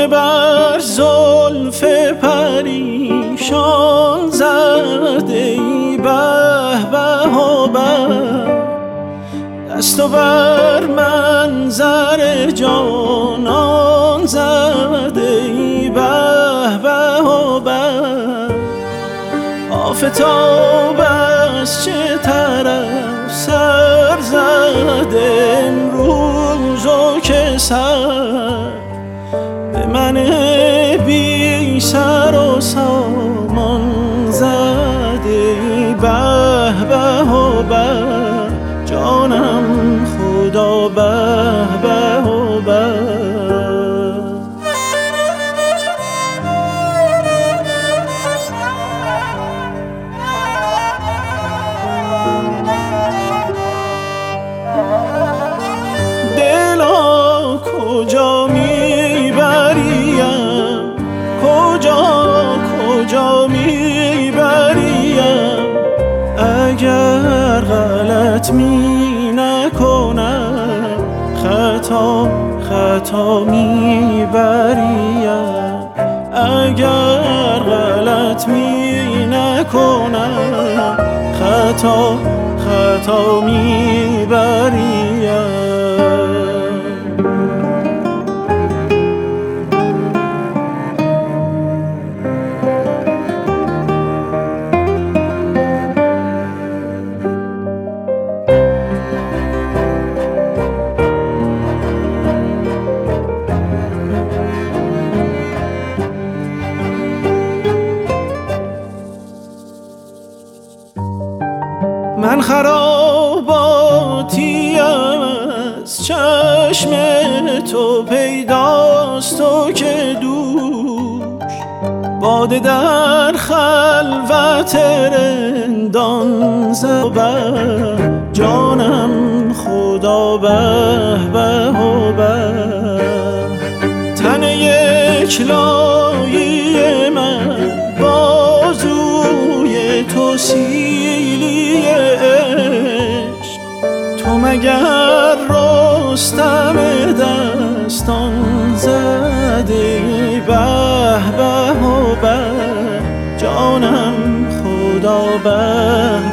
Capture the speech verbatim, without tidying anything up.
چشم بر زلف پریشان زده ای به به و به، دستو بر منظر جانان زده ای به به و به. آفتاب از چه طرف سر زده امروز و که سر به من بی سر و سامان زده ای به به و به. جانم خدا به به و به. دلا کجا میبریم، کجا کجا میبریم، اگر غلط می نکنم خطا خطا میبریم، اگر غلط می نکنم خطا خطا میبریم. من خراباتی از چشم تو پیداست و که دوش باده در خلوت رندان زد. جانم خدا به به و به. تن یک لایی من بازوی تو سیلی عشق، تو مگر رستم دستان زده به به و به. جانم خدا به